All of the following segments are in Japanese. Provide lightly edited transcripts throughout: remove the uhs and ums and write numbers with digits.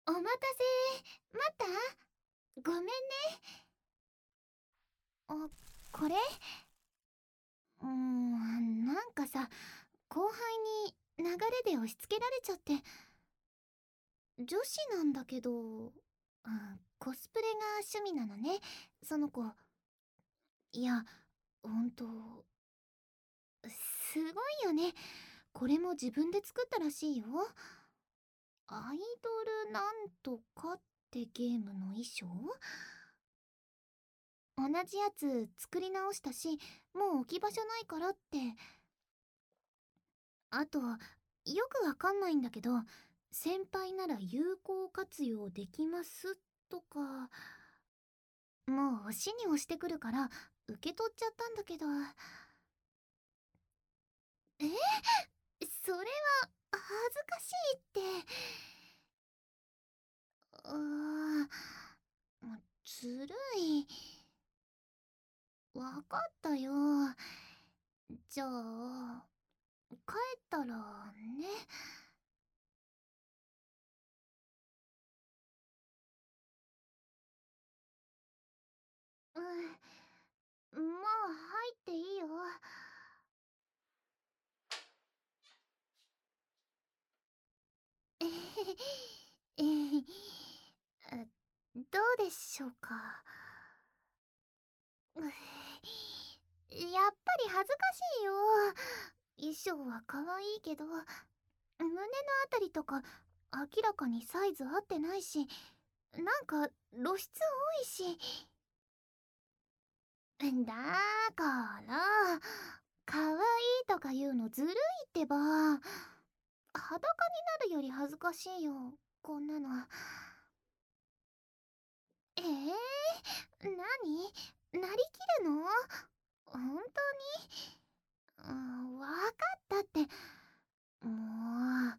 お待たせ。待った。ごめんね。これなんかさ、後輩に流れで押し付けられちゃって。女子なんだけど、コスプレが趣味なのね、その子。いや、ほんと、すごいよね。これも自分で作ったらしいよ。アイドルなんとかってゲームの衣装。同じやつ作り直したし、もう置き場所ないからって。あと、よくわかんないんだけど、先輩なら有効活用できますとか、もう押しに押してくるから受け取っちゃったんだけど。それは恥ずかしいって。ずるい。わかったよ。じゃあ帰ったらね。もう入っていいよ。えへへえへあどうでしょうか。やっぱり恥ずかしいよ。衣装は可愛いけど、胸のあたりとか明らかにサイズ合ってないし、なんか露出多いし。だから可愛いとか言うのずるいってば。裸になるより恥ずかしいよ、こんなの。何なりきるの？本当に？わかったって。もう。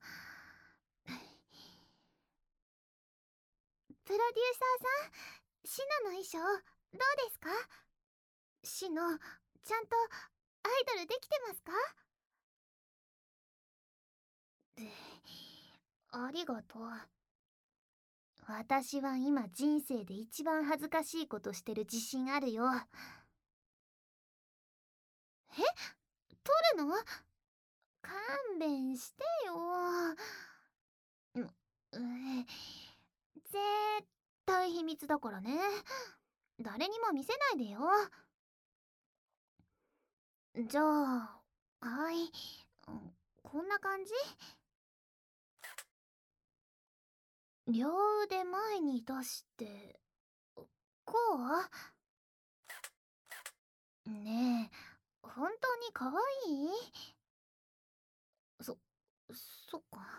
プロデューサーさん、シノの衣装どうですか？シノ、ちゃんとアイドルできてますか？ありがとう。私は今人生で一番恥ずかしいことしてる自信あるよ。え？撮るの？勘弁してよ。絶対秘密だからね。誰にも見せないでよ。じゃあ、はい。こんな感じ？両腕前に出して、こう？ねえ、本当に可愛い？そ、そっか。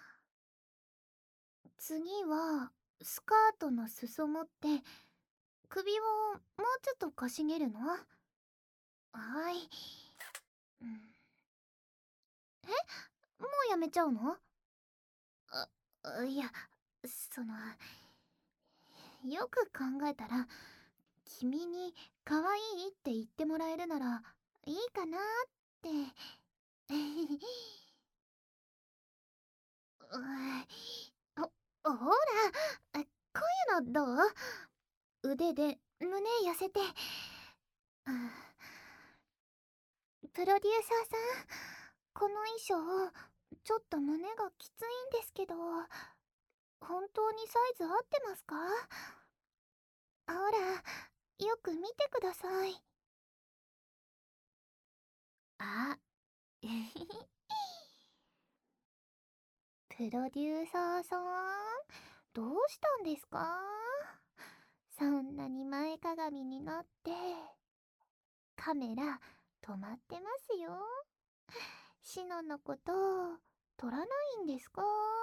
次は、スカートの裾持って、首をもうちょっとかしげるの？はい。うん、もうやめちゃうの？いや、その、よく考えたら、君に可愛いって言ってもらえるならいいかなって。ほら、こういうのどう？腕で胸痩せて。プロデューサーさん、この衣装ちょっと胸がきついんですけど、本当にサイズ合ってますか？ほら、よく見てください。あ、プロデューサーさん、どうしたんですか？そんなに前かがみになって。カメラ止まってますよ。シノのこと撮らないんですか？